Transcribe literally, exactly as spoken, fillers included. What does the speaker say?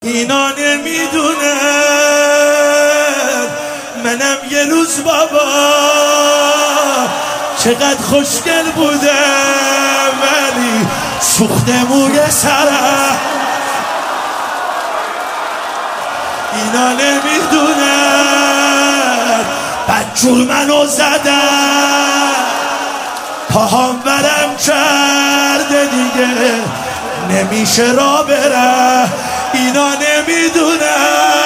اینا نمیدونن منم یه روز بابا چقدر خوشگل بودم ولی سوخت موی سرم. اینا نمیدونن بدجور منو زدن پاهام برم کرده دیگه نمیشه را بره. اینا نمیدونن